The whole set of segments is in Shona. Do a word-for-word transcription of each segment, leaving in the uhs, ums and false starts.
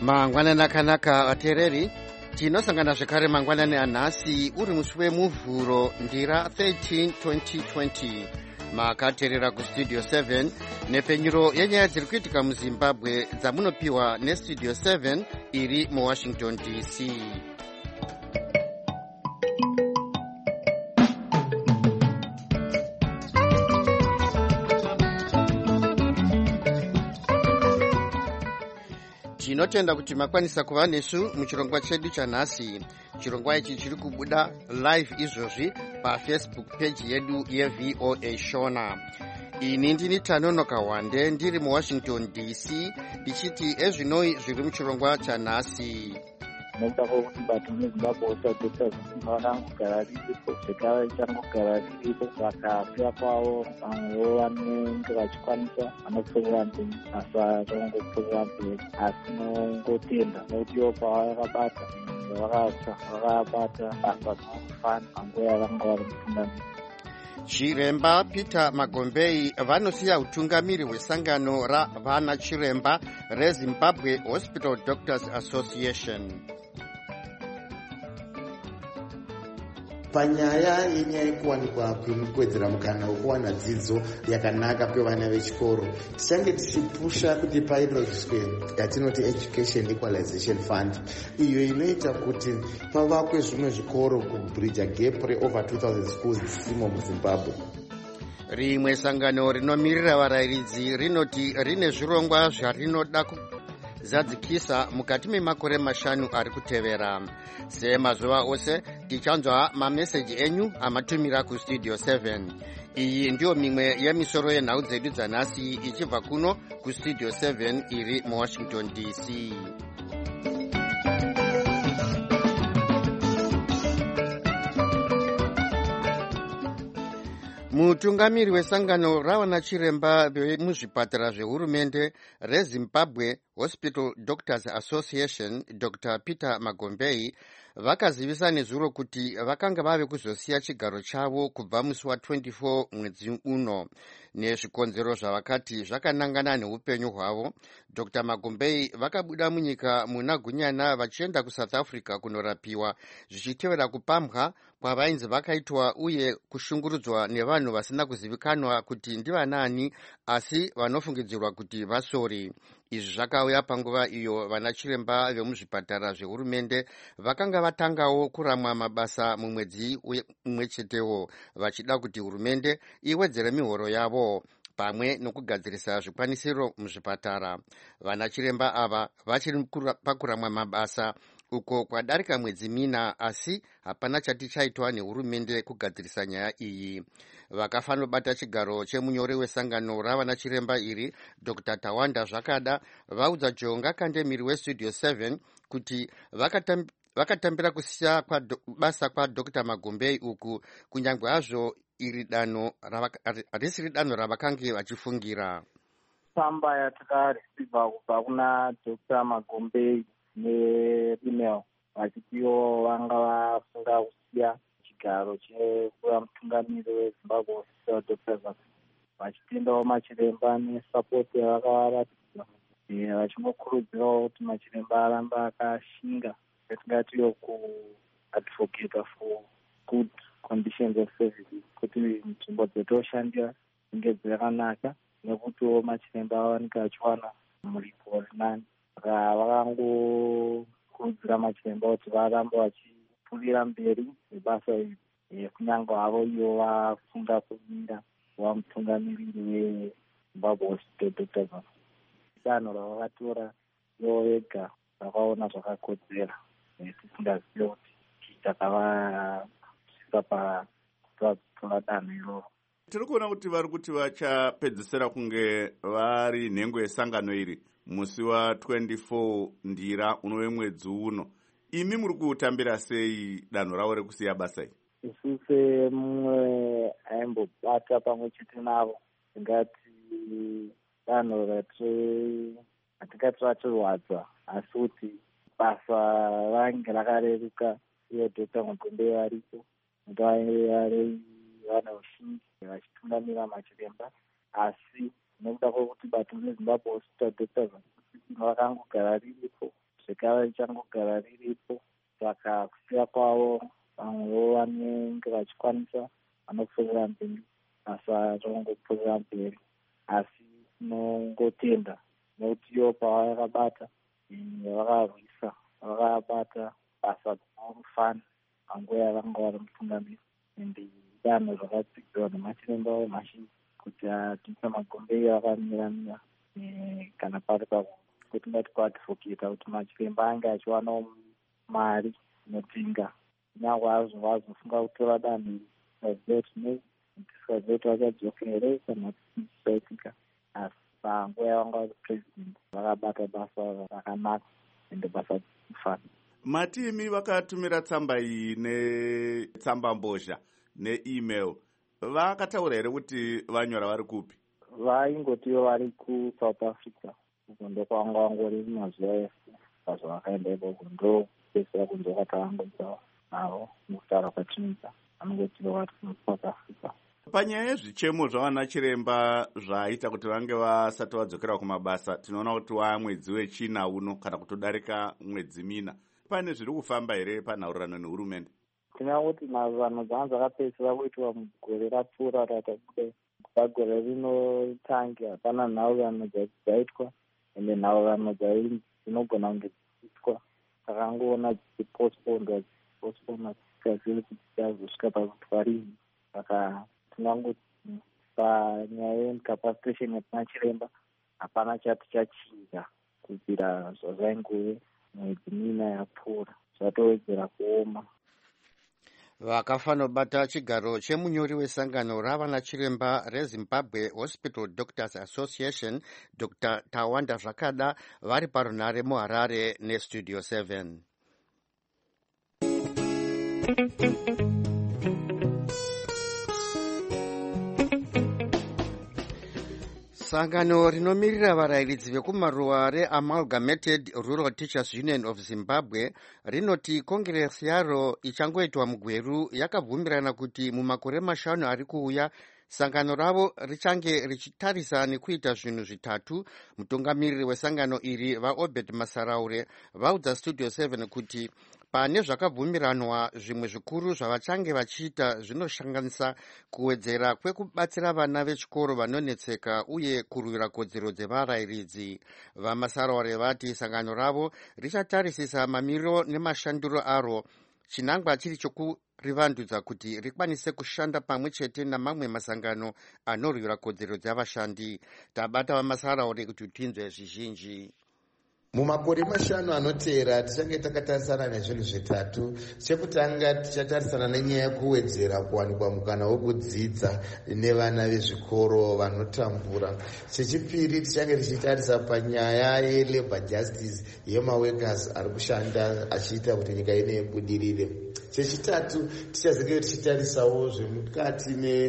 mangwanani akanaka ateereri, tinosangana zvekare mangwanani anhasi uri musi wemuvhuro ndira thirteen twenty twenty. makateerera kustudio seven nepfenyuro yenyaya dziri kuitika muzimbabwe dzamunopiwa nestudio seven iri muwashington D C. tinotenda kuti makwanisa kuva nesu muchirongwa chedu chanhasi. chirongwa ichi chiri kubuda live izvozvi pafacebook page yedu yeV O A Shona. ini ndini Tanonoka Wande ndiri muwashington D C ndichiti ezvinoi zviri muchirongwa chanhasi. nekuda kwokuti bato nezimbabwe osadokta vakangogara riripo zvekare ichangogara riripo vakapera kwavo vamwewo vanenge vachikwanisa vanopfuurira mberi asi vachangopfuurira mberi asi nongotenda nokutiwo pavakabata vakatsa vakabata basa rinokufana panguva yavanga vari mutungamiri. chiremba Peter Magombei vanosiya utungamiri hwesangano ravana chiremba reZimbabwe Hospital Doctors Association. panyaya yenyaya yekuwanikwa kwekuwedzera mukana wekuwana dzidzo yakanaka kwevana vechikoro, tichange tichipusha kuti pairoziswe yatinoti Education Equalization Fund, iyo inoita kuti pavakwe zvimwe zvikoro kubridja gap reover two thousand schools dzisimo muzimbabwe. rimwe sangano rinomirira varayiridzi rinoti rine zvirongwa zvarinoda zadzikisa mukati memakore mashanu ari kutevera. semazuva ose tichanzwa mameseji enyu amatumira kustudio seven. iyi ndiyo mimwe yemisoro yenhau dzedu dzanhasi ichibva kuno kustudio seven iri muwashington D C. mutungamiri wesangano ravana chiremba vemuzvipatara zvehurumende reZimbabwe Hospital Doctors Association Doctor Peter Magombei vakazivisa nezuro kuti vakanga vave kuzosiya chigaro chavo kubva musi wa twenty-four mwedzi uno nezvikonzero zvavakati zvakanangana neupenyu hwavo. Doctor Magombei vakabuda munyika muna gunyana vachienda kuSouth Africa kunorapiwa zvichitevera kupambwa kwavainzi vakaitwa uye kushungurudzwa nevanhu vasina kuzivikanwa kuti ndivanani asi vanofungidzirwa kuti vasori. izvi zvakauya panguva iyo vana chiremba vemuzvipatara zvehurumende vakanga vatangawo kuramwa mabasa mumwedzi umwe chetewo vachida kuti hurumende iwedzere mihoro yavo pamwe nokugadzirisa zvikwanisiro muzvipatara. vana chiremba ava vachiri pakuramwa mabasa uko kwadarika mwedzi mina asi hapana chati chaitwa nehurumende kugadzirisa nyaya iyi. vakafanobata chigaro chemunyori wesangano ravana chiremba iri Doctor Tawanda Zvakada vaudza Jonga Kandemiri westudio seven kuti vakatam, vakatambira kusiya kwa do, basa kwaDoctor Magombei uku kunyange hazvo iri danho risiri danho ravakange vachifungira. tsamba yatakareceiva kubva kuna Doctor Magombei neemail vachitiwo vanga vafunga kusiya chigaro chekuva mutungamiri weZimbabwe Hospital Doctors vachitendawo machiremba nesapoti yavakaratidza vachingokurudzirawo kuti machiremba aramba akashinga yatingatiyo kuadvocate for good conditions of services kuti nzvimbo dzetoshandira dzinge dzakanaka nekutiwo machiremba awanika achiwana muripo rinani. saka vakangokurudzira machiremba kuti varambe vachipfuurira mberi nebasa iri kunyange havo iyo vafunga kumira kuva mutungamiriri weZimbabwe Hospital Doctors. danho ravakatora ivo vega vakaona zvakakodzera tisingazive kuti chii chakavasvisa pakuti vazotora danho iroro. tiri kuona kuti vari kuti vachapedzisira kunge vari nhengo yesangano iri musi wa twenty-four ndira unove mwedzi uno. imi muri kutambira sei danho ravo rekusiya basa iri? isu semumwe aimbobata pamwe chete navo tingati danho ratingati ratirwadza asi kuti basa range rakareruka uye Doctor Magombei varipo nguva vari vane ushingi vachitungamira machiremba asi nekuda kwokuti bato reZimbabwe Hospital Doctors vakangogara riripo zvikava richangogara riripo. Saka kusiya kwavo vamwewo vanenge vachikwanisa vanopfuurira mberi, basa ringopfuurira mberi. Asi tinongotenda nekuti ivo pavakabata vakarwisa vakabata basa rinofana panguva yavanga vari mutungamiri. Ende danho zvakadzidzwa nemachiremba avo mazhinji kuti Dr Magombei vakamiramira kana pari pakuti ngati kuadvocata kuti machiremba ange achiwanawo mari inodzinga nyangwe azvo azofunga kutora danho tisaziva kuti vachadzoka here kana zvisaitika. Asi panguva yavanga vari president vakabata basa rakanaka ende basa rinofana. Matimi vakatumira tsamba iyi netsamba mbozha neemail vakataura here kuti vanyora vari kupi? Vaingotiwo vari kuSouth Africa, uko ndokwanga wangori mazuva ese pazvavakaenda ikoko ndopedzisira kunze kwatavangoita navo mukutaura kwatinoita vanongotiwo vari kuSouth Africa. Panyaya yezvichemo zvavana chiremba zvaita kuti vange vasati vadzokera kumabasa, tinoona kuti wamwedzi wechina uno kana kutodarika mwedzi mina. Pane zviri kufamba here panhaurirano nehurumende? Tinokuti mazano dzanga dzakapedzisira kuitwa mugore rapfuura ratabuda. Pagore rinotangi hapana nhaurirano dzaitwa ende nhaurirano dzinogona kunge dziitwa. Takangoona dzichipostponedwa dzichipostponedwa tikazivira kuti tichazosvika pakuti parini. Saka tinangoti panyaya yecapacitation yatinachiremba hapana chati chachinja kubvira zvazvaingove mwedzi mina yapfuura, zvatowedzera kuoma. Vakafanobata chigaro chemunyori wesangano ravana chiremba reZimbabwe Hospital Doctors Association Dr Tawanda Zvakada vari parunhare muHarare neStudio seven. Sangano rinomirira varayiridzi vekumaruwa reAmalgamated Rural Teachers Union of Zimbabwe rinoti kongresi yaro ichangoitwa mugweru yakabvumirana kuti mumakore mashanu ari kuuya sangano ravo richange richitarisa nekuita zvinhu zvitatu. Mutungamiriri wesangano iri vaObed Masaraure vaudza Studio seven kuti pane zvakabvumiranwa zvimwe zvikuru zvavachange vachiita zvinoshanganisa kuwedzera kwekubatsira vana vechikoro vanonetseka uye kurwira kodzero dzevarayiridzi. VaMasaraure vati sangano ravo richatarisisa mamiriro nemashandiro aro chinangwa chiri chokurivandudza kuti rikwanise kushanda pamwe chete namamwe masangano anorwira kodzero dzavashandi. Tabata vaMasaraure kuti tinzwe zvizhinji. Mumakore mashanu anoteera tichange takatarisana nezvinhu zvitatu. Chekutanga tichatarisana nenyaya yekuwedzera kuwanikwa mukana wekudzidza nevana vezvikoro vanotambura. Chechipiri tichange tichitarisa panyaya yelabor justice yemaworkers ari kushanda achiita kuti nyika ine ibudirire. Chechitatu tichazenge tichitarisawo zvemukati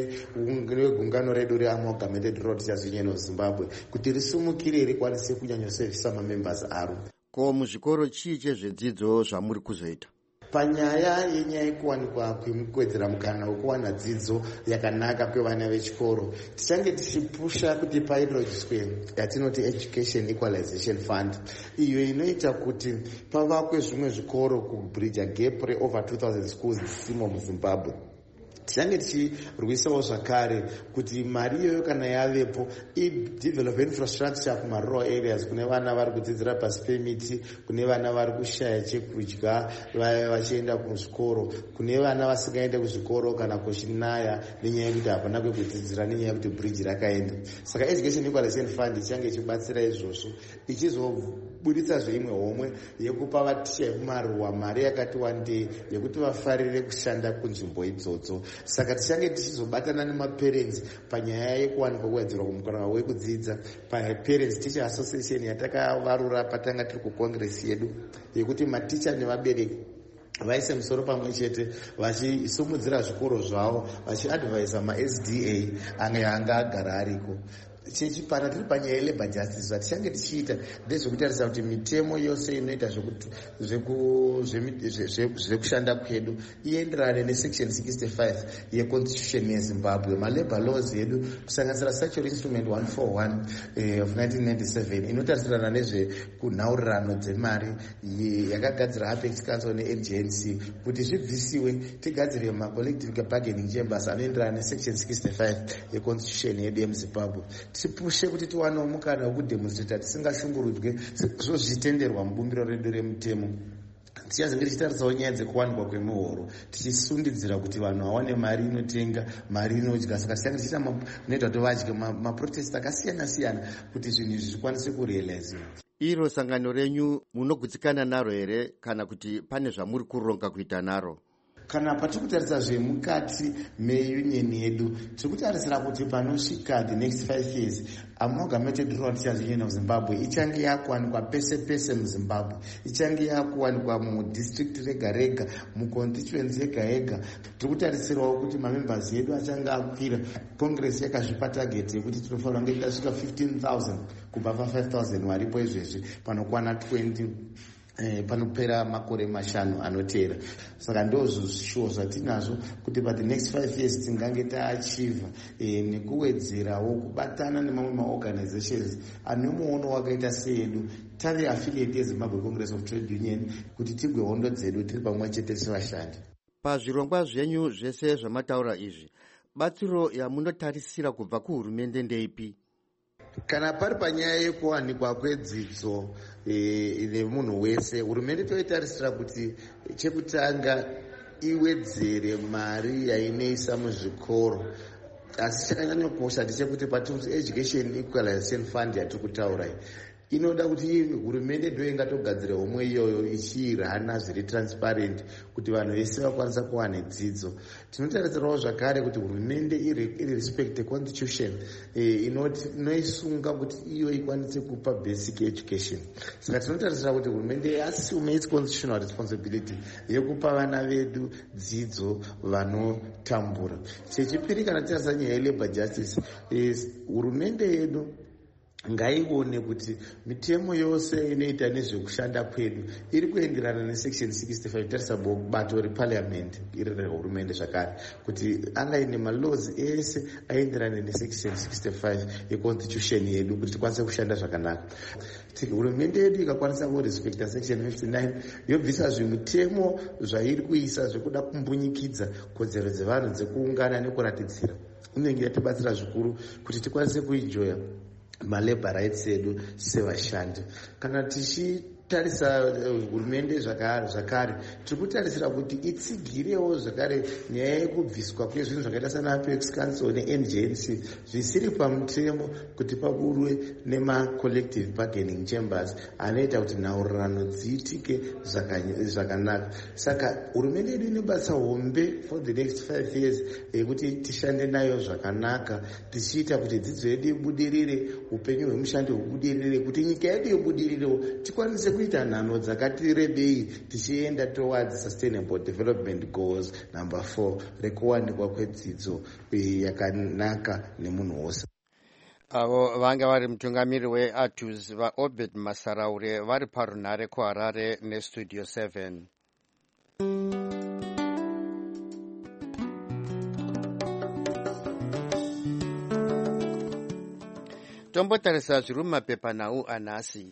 negungano redu reAmalgamated Rural Teachers Union of Zimbabwe kuti risumukire rikwanise kunyanyosevisa mamembers aro. Ko muzvikoro chii chezvedzidzo zvamuri kuzoita? Panyaya yenyaya yekuwanikwa kwekuwedzera mukana wekuwana dzidzo yakanaka kwevana vechikoro tichange tichipusha kuti paidrodziswe yatinoti Education Equalization Fund, iyo inoita kuti pavakwe zvimwe zvikoro kubridge gap reover two thousand schools dzisimo muZimbabwe. Tichange tichirwisawo zvakare kuti mari iyoyo kana yavepo idevelop infrastructure kumarural areas, kune vana vari kudzidzira pasi pemiti, kune vana vari kushaya chekudya vachienda kuzvikoro, kune vana vasingaende kuzvikoro kana kuchinaya nenyaya yekuti hapana kwekudzidzira nenyaya yekuti bridge rakaenda. Saka Education Equalization Fund ichange ichibatsira izvozvo ichizobuditsa zveimwe homwe yekupa vaticha vekumaruwa mari yakati wandei yekuti vafarire kushanda kunzvimbo idzodzo. Saka tichange tichizobatana nemaparents panyaya yekuwanikwa kuwedzerwa kumukana wekudzidza paParents Teacher Association yatakavarura patanga tiri kukongresi yedu yekuti maticha nevabereki vaise musoro pamwe chete vachisumudzira zvikoro zvavo vachiadvaisa maS D A ange anga agara ariko. chechipara tiri panyaya yelabor justice zvatichange tichiita ndezvekutarisa kuti mitemo yose inoita zvekushanda kwedu ienderane nesection sixty-five yeconstitution yezimbabwe. Malabor laws edu kusanganisira statutory instrument one forty-one uh, of nineteen ninety-seven inotarisirana nezvekunhaurirano dzemari yakagadzira apex council neN G N C kuti zvibvisiwe tigadzire macollective bargaining chambers anoenderana nesection sixty-five yeconstitution yedu yemuzimbabwe. Tipushe kuti tiwanewo mukana wekudemonstrata tisingashungurudzwe zvozvitenderwa mubumbiro redu remutemo. Tichazenge tichitarisawo nyaya dzekuwanikwa kwemuhoro tichisundidzira kuti vanhu vawane mari inotenga mari inodya. Saka tichange tichiita munoita kuti vadye maprotest akasiyana siyana kuti zvinhu izvi zvikwanise kurealiziwa. Iro sangano renyu munogutsikana naro here kana kuti pane zvamuri kuronga kuita naro? Kana patiri kutarisa zvemukati meunion yedu tiri kutarisira kuti panosvika the next five years amalgamated rural teachers union of Zimbabwe ichange yakuwanikwa pese pese muzimbabwe, ichange yakuwanikwa mudistrict rega rega, muconstituency yega yega. Tiri kutarisirawo kuti mamembers edu achange akwira. Congress yakazvipa target yekuti tinofanira kunge tasvika fifteen thousand kubva pa five thousand varipo izvezvi panokwana twenty Eh, panopera makore mashanu anoteera. Saka ndozvo zvatinazvo kuti pa the next five years tingange taachieve eh, nekuwedzerawo kubatana nemamwe maorganizations ane muono wakaita seedu tari affiliate yeZimbabwe Congress of Trade Union kuti tigwe hondo dzedu tiri pamwe chete sevashandi. Pazvirongwa zvenyu zvese zvamataura izvi, batsiro yamunotarisira kubva kuhurumende ndeipi? Kana pari panyaya yekuwanikwa kwedzidzo nemunhu wese, hurumende toitarisira kuti chekutanga iwedzere mari yainoisa muzvikoro. Asi chakanyanya kukosha ndechekuti patunzi education equalization fund yatiri kutaura inoda kuti hurumende ndo ingatogadzira homwe iyoyo ichiirana zviri transparent kuti vanhu vese vakwanisa kuwana dzidzo. Tinotarisirawo zvakare kuti hurumende iri respect the constitution inoisunga kuti iyo ikwanise kupa basic education. Saka tinotarisira kuti hurumende assume its constitutional responsibility yekupa vana vedu dzidzo vanotambura. Chechipiri, kana titarisa nyaya yelabor justice, hurumende yedu ngaione kuti mitemo yose inoita nezvekushanda kwedu iri kuenderana nesection sixty-five. Tarisa bato reparliament iri rehurumende zvakare kuti angaine malaws ese aenderane nesection sixty-five yeconstitution yedu kuti tikwanise kushanda zvakanaka. Hurumende yedu ikakwanisa kurespecta section fifty-nine yobvisa zvimutemo zvairi kuisa zvekuda kumbunyikidza kodzero dzevanhu dzekuungana nekuratidzira, inenge yatibatsira zvikuru kuti tikwanise kuenjoya malabor rights edu sevashandi. Kana tichitarisa hurumende zvakare zvakare tiri kutarisira kuti itsigirewo zvakare nyaya yekubviswa kwezvinhu zvakaita sana apex council neN G N C zvisiri pamutemo kuti paburwe nemacollective bargaining chambers anoita kuti nhaurirano dziitike zvakanaka. Saka hurumende yedu inobatsa hombe for the next five years yekuti tishande nayo zvakanaka, tichiita kuti dzidzo yedu ibudirire, upenyu hwemushandi hubudirire, kuti nyika yedu ibudirirewo, tikwanise kuita nhano dzakati rebei tichienda towards sustainable development goals number four rekuwanikwa kwedzidzo yakanaka nemunhu wose. Avo vanga vari mutungamiri weATUS vaObed Masaraure vari parunhare kuHarare nestudio seven. Tombotarisa zviri mumapepanhau anhasi.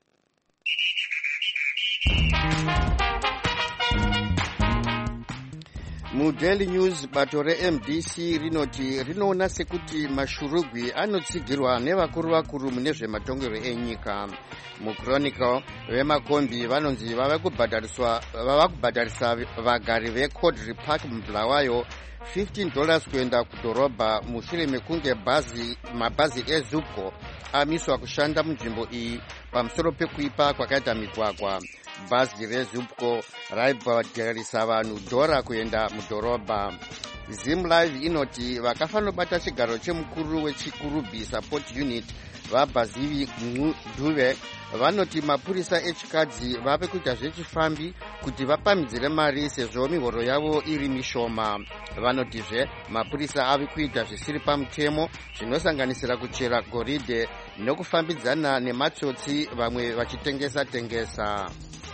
MuDaily News bato reM D C rinoti rinoona sekuti mashurugwi anotsigirwa nevakuru vakuru mune zvematongero enyika. MuChronicle vemakombi vanonzi vava kubhadharisa vagari veCaudry Park muBulawayo fifteen dollars kuenda kudhorobha mushure mekunge bhazi mabhazi eZupco amiswa kushanda munzvimbo iyi pamusoro pekuipa kwakaita migwagwa. Bhazi reZupco raibhadharisa vanhu dhora kuenda mudhorobha. ZimLive inoti vakafanobata chigaro chemukuru wechikurubi support unit vaBazivi Dhuve vanoti mapurisa echikadzi vave kuita zvechifambi kuti vapamhidzire mari sezvo mihoro yavo iri mishoma. Vanotizve mapurisa ave kuita zvisiri pamutemo zvinosanganisira kuchera goridhe nokufambidzana nematsotsi, vamwe vachitengesa tengesa.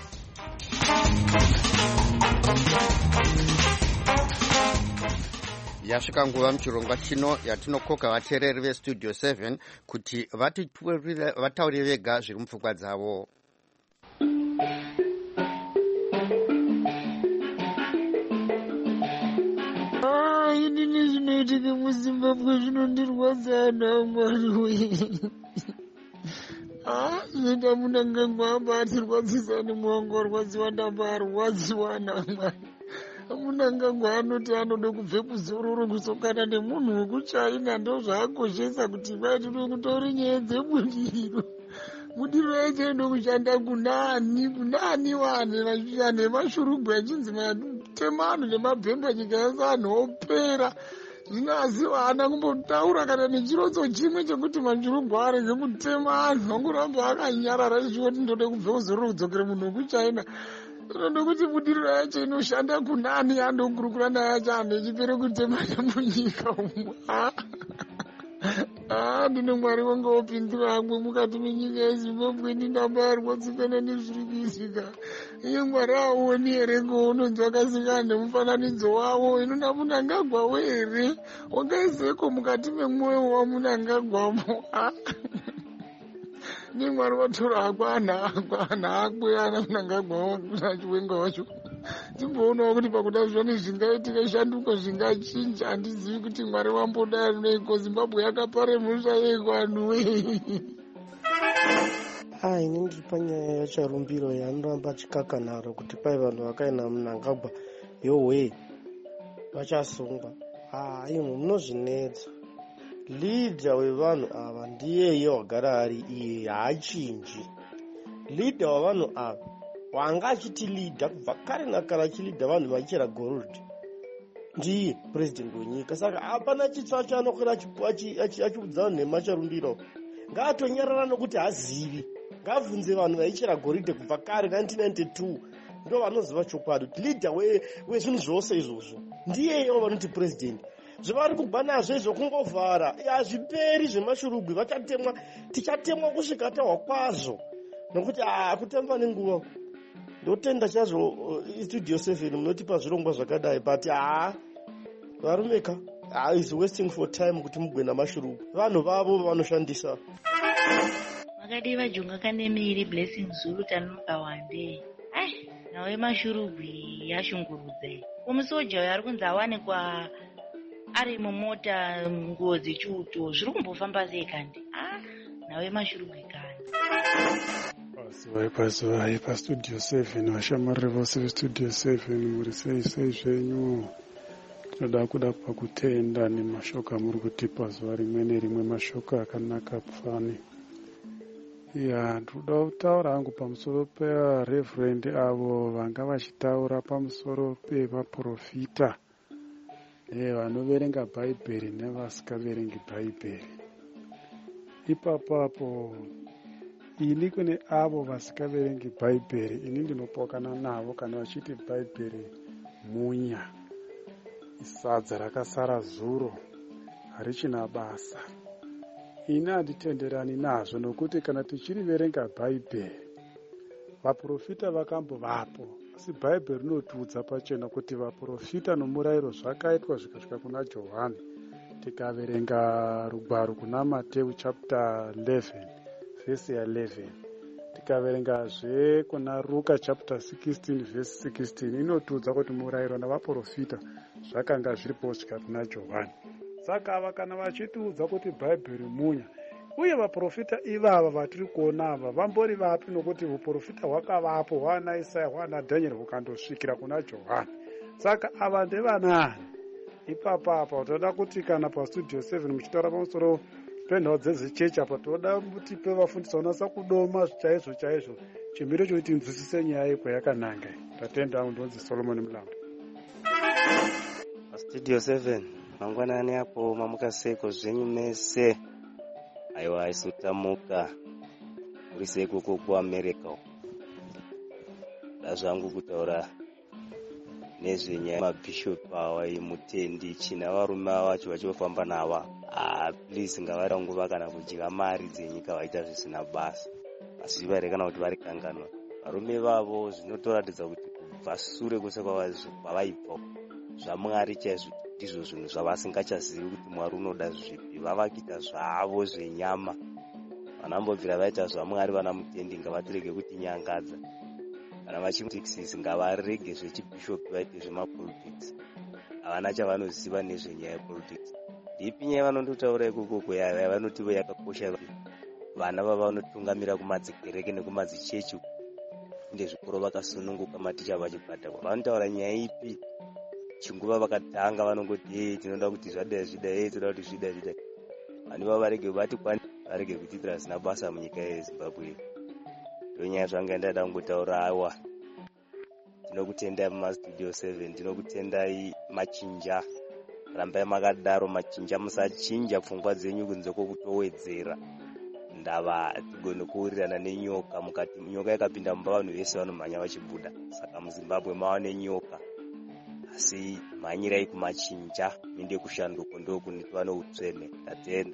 Yasvika nguva muchirongwa chino yatinokoka vateereri vestudio seven kuti vataurire vega zviri mupfungwa dzavo. Inini zvinoitika muZimbabwe zvinondirwadza na Mwari wee. Ah, zvinoita Munangagwa abatirwadzisa nemwangu warwadziwa ndambarwadziwa na Mwari. Munangagwa anoti anode kubve kuzororo kusokana nemunhu wekuchaina, ndo zvaakoshesa kuti vaitode kutori nyaya dzebudiro. Budiro yacho ino kushanda kunani kunani wane vachishanda nemashurugwa achinzi matemano nemabhemba nyika yose anhu opera. Zvino asi vana kumbotaura kana nechirodzo chimwe chekuti mashurugwa arege kutema anhu, angoramba akanyarara zvichoti ndode kubve kuzororo kudzokere munhu wekuchaina. Ndokuti budiro yacho inoshanda kunani, andokurukura naye acho anhu echipere kutema nemunyika umu. Ah, ndine Mwari wangu wopindura hamwe mukati menyika yeZimbabwe, ndinambarwadzikana nezviri kuitika. Iye Mwari aoni here kounonzi wakasingana nemufananidzo wawo? Ino Munangagwa were wakaiseko mukati memwoyo waMunangagwamo? Ni Mwari watora hako ana ako ana akwe ana Munangagwa achiwenga wacho. Timboonawo kuti pakuda zvone zvingaitika shanduko zvingachinja. Handizivi kuti Mwari wambodai neiko. Zimbabwe yakaparemusha yeiko anhu wee. Ah, ini ndiri panyaya yacharumbiro yanoramba chikakanaro kuti pai vanhu vakaina Munangagwa yowe vachasungwa. Ah, imo munozvinetsa. Leader wevanhu ava ndiyeye wagara ari iye, haachinji. Leader wavanhu ava wanga achiti leader kubva kare nakare, achilidha vanhu vaichera gold, ndiye president wenyika. Saka hapana chitsva chaanokwira achiudza vanhu nemacharumbiro. Ngaatonyarara nokuti hazivi. Ngabvunze vanhu vaichera goridhe kubva kare nineteen ninety-two, ndo vanoziva chokwadi kuti leader wezvinhu zvose izvozvo ndiyeyo vanoti president. Zvavari kugwa nazvo izvo kungovhara hazviperi zvemashurugwi, vachatemwa, tichatemwa kusvika tahwa kwazvo, nokuti hakutemba nenguva. Ndotenda chazvo Studio seven munotipa zvirongwa zvakadai, but haa varumeka is wasting for time kuti mugwe namashurugwi. Vanhu vavo vanoshandisa. Makadiva Junga Kanemiri Blessing Zulu Tanuka Wande. Ai, nawe mashurugwi yashungurudze. Umusoja yari kunzi awanikwa ari mumota nguo dzechiuto, zviri kumbofamba sei kandi? Ah, nawe mashurugwi kandi. Pasi pasi vai paStudio seven, vashamwari vose veStudio seven, muri sei sei zvenyu. Tinoda kuda pakutenda nemashoko amuri kutipa zuva rimwe nerimwe, mashoko akanaka pfani. Ya, ndoda kutaura hangu pamusoro peReverend avo vanga vachitaura pamusoro pevaprofita vanoverenga Bhaibheri nevasikaverengi Bhaibheri. Ipapapo ini kune avo vasikaverengi Bhaibheri, ini ndinopokana navo kana vachiti Bhaibheri munya, sadza rakasara zuro, harichina basa. Ini handitenderani nazvo, nokuti kana tichiriverenga Bhaibheri, vaprofita vakambovapo, asi Bhaibheri rinotiudza pachena kuti vaprofita nomurayiro zvakaitwa zvikasvika kuna Johani. Tikaverenga rugwaro kuna Mateo chapter eleven verse eleven, tikaverengazve kuna Luka chapter sixteen verse sixteen, inotiudza kuti murayiro navaprofita zvakanga zviripo kusvika kuna Johani. Saka ava kana vachitiudza kuti Bhaibheri munya, uye vaprofita ivava vatiri kuona ava vambori vapi, nokuti uprofita hwakavapo hwana Isaya hwana Dhanieri hukandosvikira kuna Johani. Saka ava ndevanani? Ipapapa utoda kuti kana paStudio seven muchitaura pamusoro penhau dzechechi apa, toda kuti pevafundisa unasa kudoma chaizvo chaizvo, chimiro chokuti nzwisise nyaya iko yakananga. Tatenda ndonzi Solomon Mlambo. paStudio seven mangwanani apo mamukaseko zvenyu mese. aiwa isotamuka uri sekoko kuamerica ndazvangu kutaura nezvenyaya yemabhishopu awa imutendi china varume vacho vachifamba nava ah, please ngavaranguva kana kudya mari dzenyika vaita zvisina basa asi varekana kuti vari kanganwa varume vavo zvinotoratidza kuti kubva sure kwese kwavaibva zvamwari chaizvo ndizvo zvinhu zvavasingachazivi kuti mwari unoda zvipi vava kuita zvavo zvenyama vanambobvira vaita zvamwari vana mutendi ngavatirege kuti nyangadza kana vachitiksisi ngavarege zvechibhishopu vaite zvemapolitics havana chavanoziva nezvenyaya yepolitics ndipi nyaya vanondotaura ikokoko yaya vanoti yakakosha vana vavanotungamira kumadzikereke nekumadzichechi ndezvikoro vakasununguka maticha vachibhadhakwa vanotaura nyaya ipi chinguva vakatanga vanongoti hey, tinoda kuti zvada zvida hey, tinoda kuti zvida zvida vani vavo varege vati kwani varege kuitira zvisina basa munyika yezimbabwe ndonyaya zvanga ndada kungotaura awa tinokutendai mumastudio seven tinokutendai machinja rambai makadaro machinja musachinja pfungwa dzenyu kunze kwokutowedzera ndava tigone kuurirana nenyoka mukati nyoka ikapinda mumba vanhu vese vanomhanya vachibuda saka muzimbabwe mava nenyoka asi mhanyirai kumachinja minde kushanduko ndokunitwa noutsvene tatenda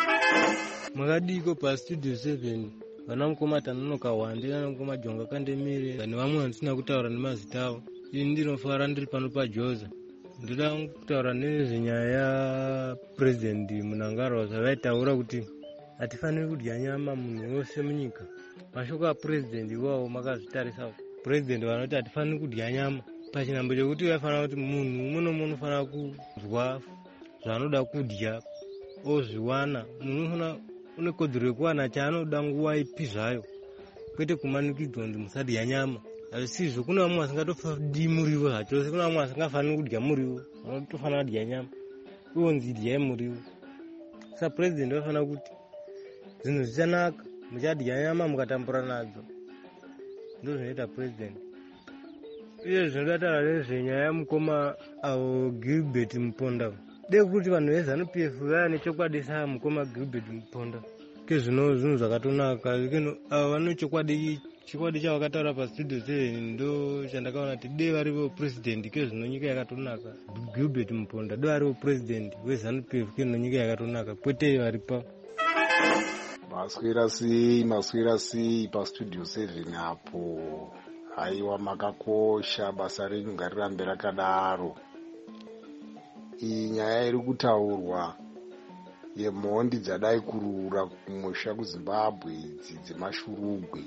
makadiko pastudio seven vana mukoma tanonoka wande vana mukoma jonga kandemire nevamwe vandisina kutaura nemazita avo ini ndinofara ndiri pano pajoza ndoda kutaura nezvenyaya yapurezidendi Mnangagwa zvavaitaura kuti hatifaniri kudya nyama munhu wose munyika mashoko apurezidendi iwawo makazvitarisa purezidendi vanoti hatifaniri kudya nyama pachinhambo chekuti vafanira kuti munhu umwe nomwe unofanira kudya zvaanoda kudya ozviwana munhu unofanira une kodzero yekuwana chaanoda nguva ipi zvayo kwete kumanikidzwa kuti musadya nyama azvisizvo kuna vamwe vasingatofadi muriwo zvachose kuna vamwe vasingafaniri kudya muriwo vanotofanira kudya nyama iwonzi idyai muriwo saka purezidendi vafanira kuti zvinhu zvichanaka muchadya nyama mukatambura nadzo ndo zvinoita purezidendi uye zvinodataura nezvenyaya yamukoma avo Gilbert Muponda de kuti vanhu veZANU P F vaya nechokwadi saa mukoma Gilbert Muponda kezvino zvinhu zvakatonaka keno avo vane chokwadi chikwadi chavakataura pastudio seven ndo chandakaona kuti de varivo purezidendi kezvino nyika yakatonaka Gilbert Muponda de varivo purezidendi weZANU P F keno nyika yakatonaka kwete varipa maswera sei maswera sei pastudio seven apo haiwa makakosha basa renyu ngarirambe rakadaro iyi nyaya iri kutaurwa yemhondi dzadai kurura kumusha kuzimbabwe idzi dzemashurugwe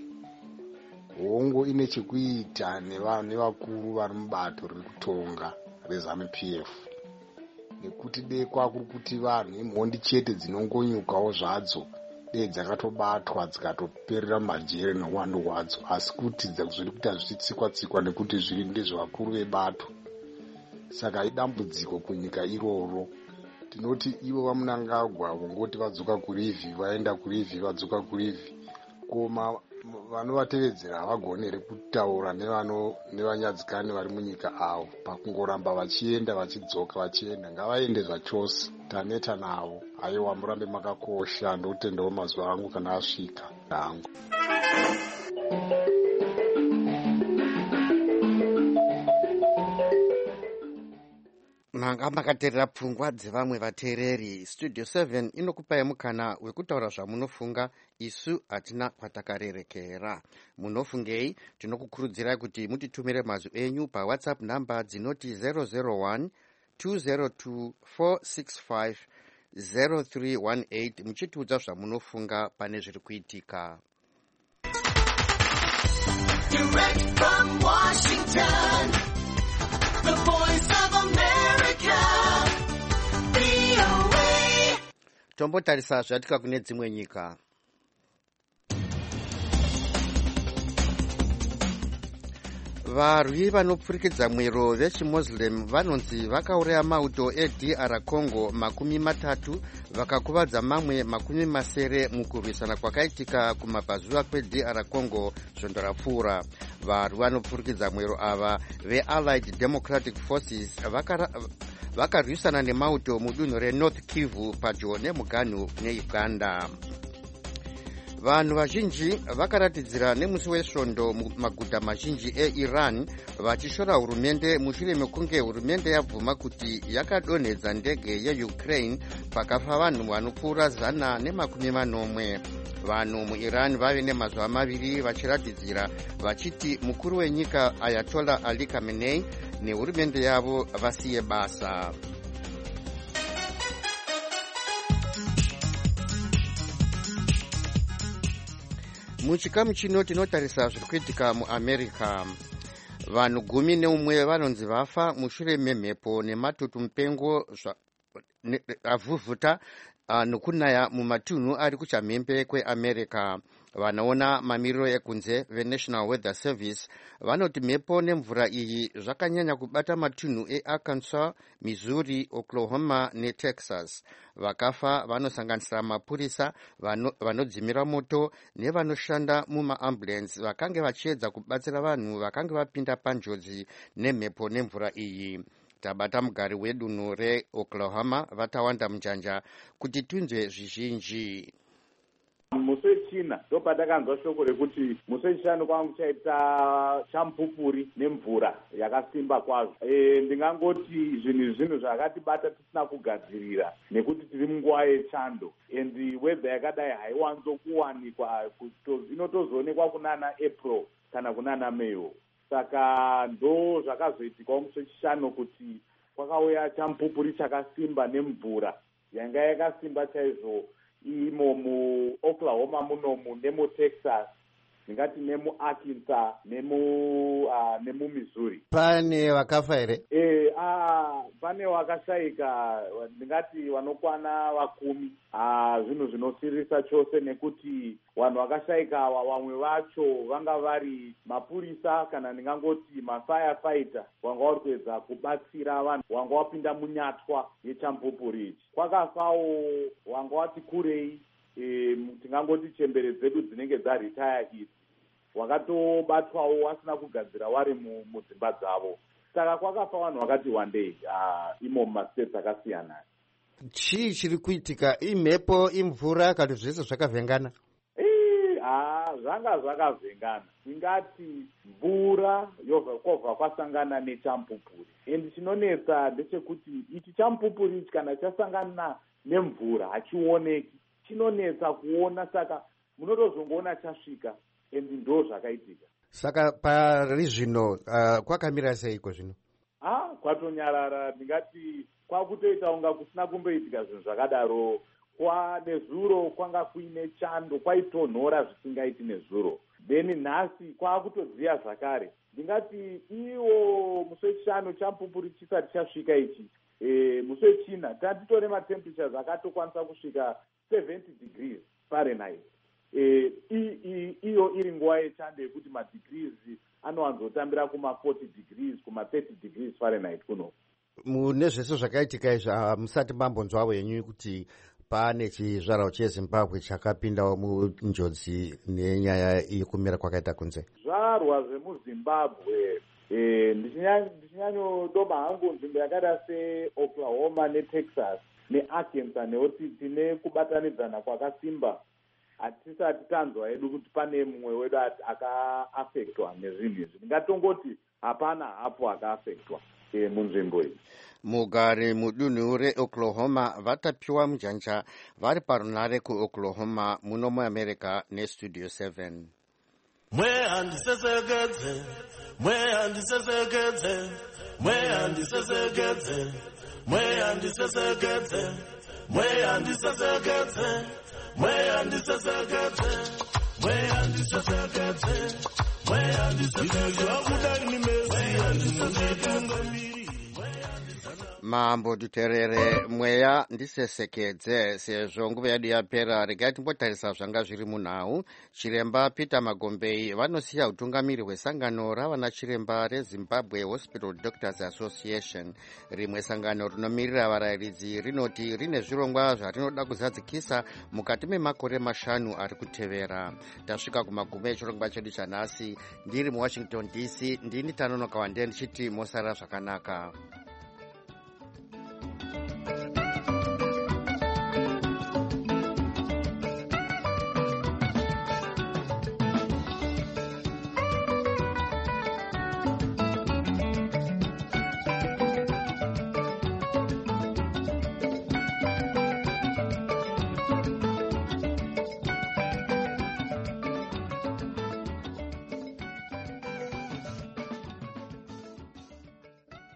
hongo ine chekuita nevakuru vari mubato riri kutonga reZANU P F nekuti dei kwakuri kuti vanhu imhondi chete dzinongonyukawo zvadzo dei dzakatobatwa dzikatoperera mumajere neuwandu hwadzo asi kuti zviri kuita zvichitsikwa-tsikwa nekuti zviri ndezvevakuru vebato saka idambudziko kunyika iroro tinoti ivo vaMnangagwa vongoti vadzoka kurivhi vaenda kurivhi vadzoka kurivhi koma vanovatevedzera havagoni here kutaura nevanyadzikani vari munyika avo pakungoramba vachienda vachidzoka vachienda ngavaende zvachose taneta navo aiwa murambe makakosha ndokutendawo mazuva angu kana asvika angu manga makateerera pfungwa dzevamwe vateereri. Studio seven inokupai mukana wekutaura zvamunofunga, isu hatina kwatakarerekera. Munofungei? Tinokukurudzirai kuti mutitumire mazwi enyu pawhatsapp namba dzinoti zero zero one two zero two four six five zero three one eight muchitiudza zvamunofunga pane zviri kuitika. Direct from Washington, the voice of America, V O A. Tombotarisa zvatika kune dzimwe nyika. Varwi vanopfurikidza mwero vechimuslim vanonzi vakauraya mauto eD R Congo makumi matatu vakakuvadza mamwe makumi masere mukurwisana kwakaitika kumabvazuva kweD R Congo svondo rapfuura. Varwi vanopfurikidza mwero ava veAllied Democratic Forces vakarwisana nemauto mudunhu reNorth Kivu padyo nemuganhu neUganda. vanhu vazhinji vakaratidzira nemusi wesvondo mumaguta mazhinji eiran vachishora hurumende mushure mekunge hurumende yabvuma kuti yakadonhedza ndege yeukraine pakafa vanhu vanopfuura zana nemakumi manomwe. Vanhu muiran vave nemazuva maviri vachiratidzira vachiti mukuru wenyika Ayatollah Ali Khamenei nehurumende yavo vasiye basa. Muchikamu chino tinotarisa zviri kuitika muAmerica. Vanhu gumi neumwe vanonzi vafa mushure memhepo nematutu mupengo avhuvhuta nokunaya mumatunhu ari kuchamhembe kweAmerica. Vanoona mamiriro ekunze veNational Weather Service vanoti mhepo nemvura iyi zvakanyanya kubata matunhu eArkansas, Missouri, Oklahoma neTexas. Vakafa vanosanganisira mapurisa, vanodzimira moto nevanoshanda mumaambulensi vakange vachiedza kubatsira vanhu vakange vapinda panjodzi nemhepo nemvura iyi. Tabata mugari wedunhu reOklahoma vatawanda munjanja kuti tunzwe zvizhinji. Musi wechina ndo patakanzwa shoko rekuti musi wechishanu kwangu chaita champupuri nemvura yakasimba kwazvo. E, ndingangoti zvinhu zvinhu zvakatibata tisina kugadzirira nekuti tiri munguva yechando and weather yakadai haiwanzokuwanikwa inotozoonekwa kunana April kana kunana May. Saka ndo zvakazoitika musi wechishanu kuti kwakauya champupuri chakasimba nemvura yanga yakasimba chaizvo imo muOklahoma munomu nemuTexas, ndingati nemuArkansas nemu uh, nemuMissouri. Pane vakafa here? Eh, ah, pane vakashayika ndingati vanokwana vakumi. Ah, zvinhu zvinosirisa chose nekuti vanhu vakashayika ava vamwe vacho vanga vari mapurisa kana ndingangoti mafirefighter vanga vari kuedza kubatsira vanhu vanga vapinda munyatwa yechampupuri ichi. Kwakafawo vanga vati kurei e, tingangoti chembere dzedu dzinenge dzaritaya idzi wakatobatwawo wasina kugadzira wari mudzimba dzavo. Saka kwakafa vanhu vakati wandei uh, imo mumastates akasiyana. Chii chiri kuitika? Imhepo, imvura kana zvese zvakavhengana? Eh, ah, zvanga zvakavhengana. Tingati mvura yobva kwasangana nechampupuri. And chinonetsa ndechekuti ichi champupuri ichi kana chasangana nemvura hachioneki. Chinonetsa kuona, saka munotozongoona chasvika and ndo zvakaitika. Saka pari zvino uh, kwakamira seiko zvino? Ah, kwatonyarara. Ndingati kwakutoita unga kusina kumboitika zvinhu zvakadaro. Kwa nezuro kwanga kuine chando, kwaitonhora zvisingaiti nezuro. Then nhasi kwakutodziya zvakare. Ndingati iwo musi wechishanu champupuri chisati chasvika ichi. E, musi wechina tatitore matemperatures akatokwanisa kusvika seventy degrees Fahrenheit. E, iyo iri nguva yechando yekuti madegrees anowanzotambira kuma forty degrees kuma thirty degrees Fahrenheit kuno. Mune zvese zvakaitika izvi musati mambonzwa wenyu kuti pane chizvarwa cheZimbabwe chakapindawo munjodzi nenyaya yekumira kwakaita kunze? Zvarwa zvemuZimbabwe e, ndichinyanyodoba hangu nzvimbo yakada seOklahoma neTexas neArkansas nekuti tine kubatanidzana kwakasimba. Hatisati tanzwa edu kuti pane mumwe wedu akaafektwa nezvinhu izvi. Ndingatongoti hapana hapo akaafektwa e, munzvimbo iyi. Mugari mudunhu reOklahoma vatapiwa munjanja vari parunare kuOklahoma muno muAmerica neStudio seven. Mwe handisesekedze, mwe handisesekedze, mwe handisesekedze, mwe handisesekedze, mwe handisesekedze, mwe handisesekedze, mwe handisesekedze, mwe handisesekedze. Mambo duterere mweya ndisesekedze. Sezvo nguva yedu yapera, regai timbotarisa zvanga zviri munhau. Chiremba Peter Magombei vanosiya utungamiri hwesangano ravana chiremba reZimbabwe Hospital Doctors Association. Rimwe sangano rinomirira varayiridzi rinoti rine zvirongwa zvarinoda kuzadzikisa mukati memakore mashanu ari kutevera. Tasvika kumagumo echirongwa chedu chanhasi. Ndiri muWashington D C, ndini Tanonoka Wande ndichiti mosara zvakanaka.